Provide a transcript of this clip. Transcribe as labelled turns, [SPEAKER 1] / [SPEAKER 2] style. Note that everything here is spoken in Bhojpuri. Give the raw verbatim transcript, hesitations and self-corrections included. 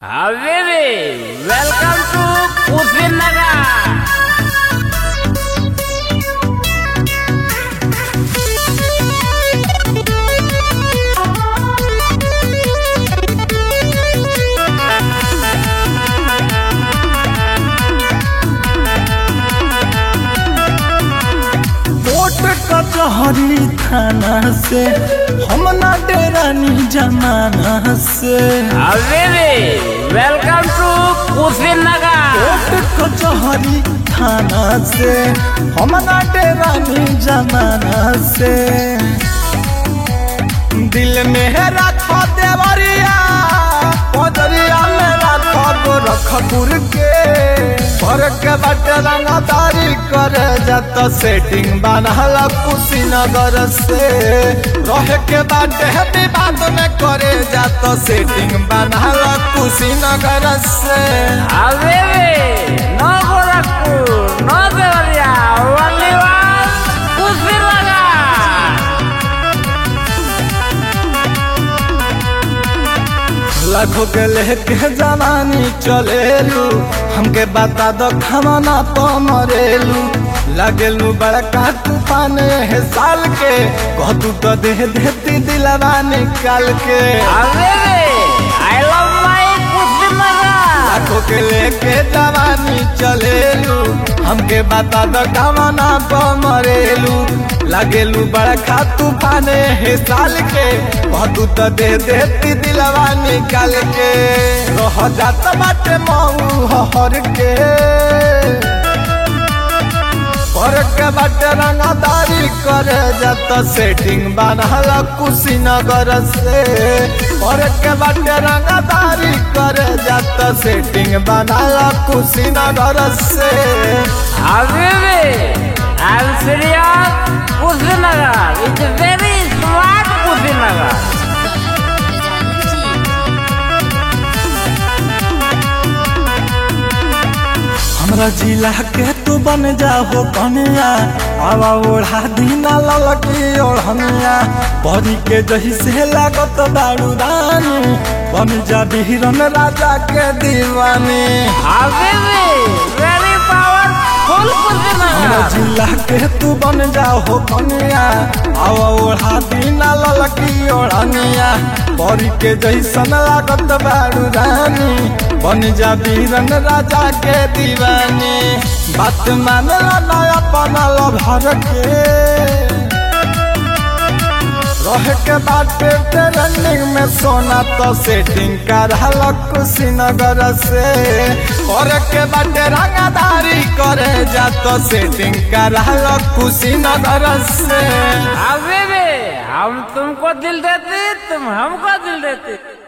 [SPEAKER 1] Habibi, welcome to Kushinagar.
[SPEAKER 2] कचहरी थाना से हम ना डेरानी जमाना से।
[SPEAKER 1] Habibi, welcome to Kushinagar.
[SPEAKER 2] Court कचहरी थाना से हम ना डेरानी जमाना से। दिल में रखो देवरिया पदरिया में रखो गो रख गुर के भर के बट रंगदारी कर जात सेटिंग बनल कुशीनगर से रह के बाटे विवाद में करे जात सेटिंग बनल कुशीनगर से।
[SPEAKER 1] Habibi, no Gorakhpur, no Devariya, only one Kushinagar.
[SPEAKER 2] लाखों के लेके जवानी चलेलू हमके बता दो खमाना तो मरेलू लगेलू बड़का तूफान है साल के कह तू तो दे देती दिलवा निकाल के।
[SPEAKER 1] Habibi, I love my Kushinagar.
[SPEAKER 2] लाखों के लेके जवानी चलेलू हमके बता दो खमाना तो मरेलू लगेलू बड़का तूफान है साल के कह तू तो दे देती दिलवा निकाल के रह जात बाटे मऊ हर के और के बाटे रंगदारी करे जात सेटिंग बनल कुशीनगर से और के बाटे रंगदारी करे जात सेटिंग बनल कुशीनगर से।
[SPEAKER 1] Habibi, I'm serious. Kushinagar, it's a very smart Kushinagar.
[SPEAKER 2] हमरा जिला के तू बन जाओ कनिया आवा ओढ़ा दीना ललकी ओढ़निया परी के जही से लागत बारू रानी बन जा बिहरन राजा के दीवानी।
[SPEAKER 1] Habibi, very powerful
[SPEAKER 2] हमरा
[SPEAKER 1] Kushinagar.
[SPEAKER 2] जिला के तू बन जाओ कनिया आवा ओढ़ा दीना ललकी ओढ़निया परी के जैसन लागत बारू रानी बन जा बीरन राजा के दीवानी। बात मानला ना अपना लभर के रह के बाटे ट्रेनिंग में सोना तो सेटिंग करल कुशीनगर से और के बाटे रंगदारी करे जा तो सेटिंग करल कुशीनगर से।
[SPEAKER 1] Habibi, हम तुमको दिल देते तुम हमको दिल देते।